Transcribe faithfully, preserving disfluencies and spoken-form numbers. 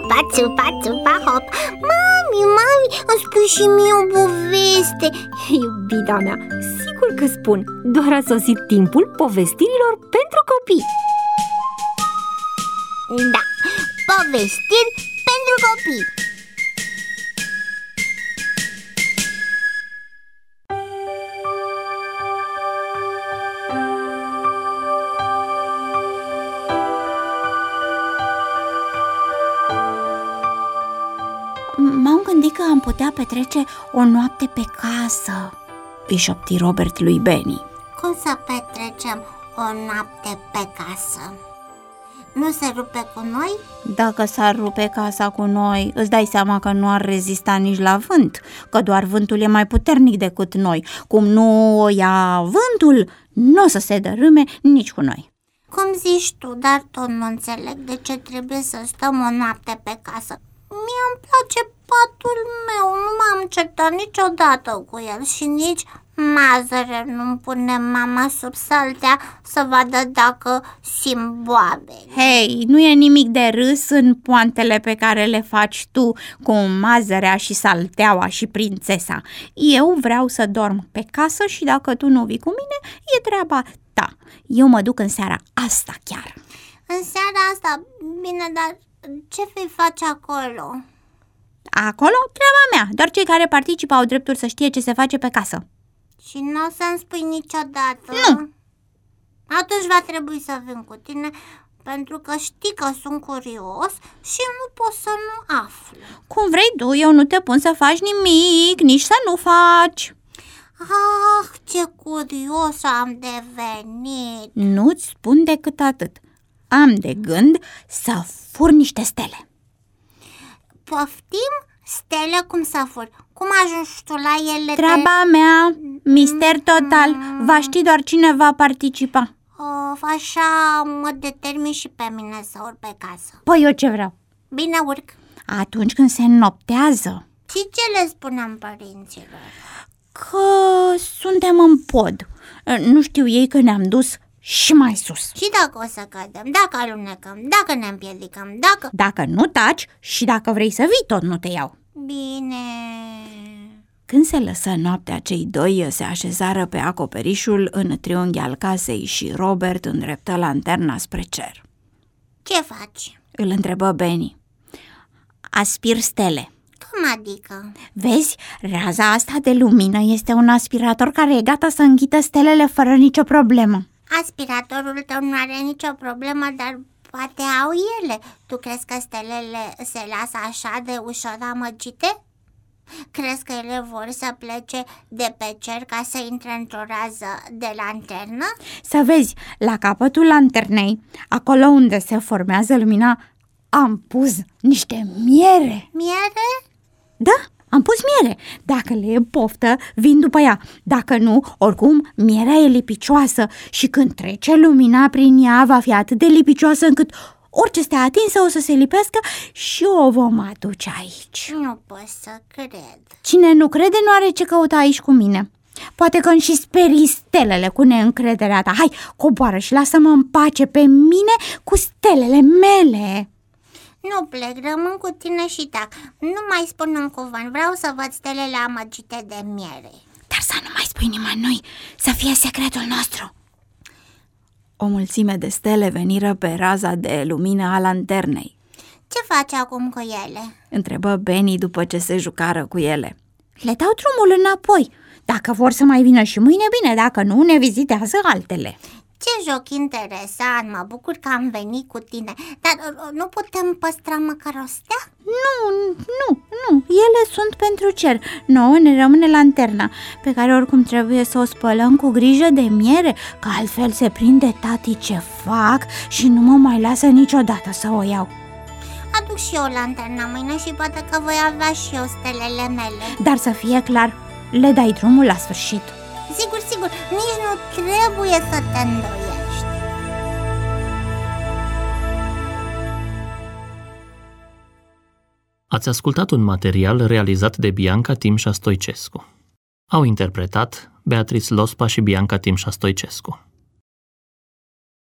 țupa, țupa, țupa, hop. Mami, mami, îmi spui și mie o poveste. Iubita mea, sigur că spun. Doar a sosit timpul povestirilor pentru copii. Da, povestiri pentru copii. M-am gândit că am putea petrece o noapte pe casă, îi șopti Robert lui Benny. Cum să petrecem o noapte pe casă? Nu se rupe cu noi? Dacă s-ar rupe casa cu noi, îți dai seama că nu ar rezista nici la vânt, că doar vântul e mai puternic decât noi. Cum nu o ia vântul, nu o să se dărâme nici cu noi. Cum zici tu, dar tot nu înțeleg de ce trebuie să stăm o noapte pe casă. Mie îmi place patul meu, nu m-am certat niciodată cu el și nici Mazăre nu-mi pune mama sub saltea să vadă dacă simt boabe. Hei, nu e nimic de râs în poantele pe care le faci tu cu Mazărea și Salteaua și prințesa. Eu vreau să dorm pe casă și dacă tu nu vii cu mine, e treaba ta. Eu mă duc în seara asta chiar. În seara asta? Bine, dar ce vei face acolo? Acolo? Treaba mea. Doar cei care participă au dreptul să știe ce se face pe casă. Și nu o să-mi spui niciodată? Nu. Atunci va trebui să vin cu tine, pentru că știi că sunt curios și nu pot să nu aflu. Cum vrei tu, eu nu te pun să faci nimic, nici să nu faci. Ah, ce curios am devenit. Nu-ți spun decât atât. Am de gând să fur niște stele. Poftim? Stele cum să furi? Cum ajungi tu la ele? Treaba de... mea, mister total. Va ști doar cine va participa. Of, așa mă determin și pe mine să urc pe casă. Păi eu ce vreau? Bine, urc. Atunci când se înnoptează. Și ce le spunem părinților? Că suntem în pod. Nu știu ei că ne-am dus și mai sus. Și dacă o să cădem, dacă alunecăm, dacă ne împiedicăm, dacă... Dacă nu taci și dacă vrei să vii, tot nu te iau. Bine... Când se lăsă noaptea, cei doi se așezară pe acoperișul în triunghi al casei și Robert îndreptă lanterna spre cer. Ce faci? Îl întrebă Benny. Aspir stele. Cum adică? Vezi, raza asta de lumină este un aspirator care e gata să înghită stelele fără nicio problemă. Aspiratorul tău nu are nicio problemă, dar poate au ele. Tu crezi că stelele se lasă așa de ușor amăgite? Crezi că ele vor să plece de pe cer ca să intre într-o rază de lanternă? Să vezi, la capătul lanternei, acolo unde se formează lumina, am pus niște miere. Miere? Da, am pus miere. Dacă le e poftă, vin după ea. Dacă nu, oricum, mierea e lipicioasă și când trece lumina prin ea va fi atât de lipicioasă încât orice stea atinsă o să se lipească și o vom aduce aici. Nu pot să cred. Cine nu crede nu are ce căuta aici cu mine. Poate că îmi și sperii stelele cu neîncrederea ta. Hai, coboară și lasă-mă în pace pe mine cu stelele mele. Nu plec, rămân cu tine și tac. Nu mai spun un cuvânt, vreau să văd stelele amăgite de miere. Dar să nu mai spui nimănui, să fie secretul nostru. O mulțime de stele veniră pe raza de lumină a lanternei. Ce faci acum cu ele? Întrebă Benny după ce se jucară cu ele. Le dau drumul înapoi. Dacă vor să mai vină și mâine, bine, dacă nu, ne vizitează altele. Ce joc interesant, mă bucur că am venit cu tine. Dar nu putem păstra măcar o stea? Nu, nu, nu, ele sunt pentru cer. Nouă ne rămâne lanterna, pe care oricum trebuie să o spălăm cu grijă de miere, că altfel se prinde tati ce fac și nu mă mai lasă niciodată să o iau. Aduc și eu lanterna mâine și poate că voi avea și eu stelele mele. Dar să fie clar, le dai drumul la sfârșit. Sigur, sigur, nici nu trebuie să te îndoiești. Ați ascultat un material realizat de Bianca Timșa Stoicescu. Au interpretat Beatrice Lospa și Bianca Timșa Stoicescu.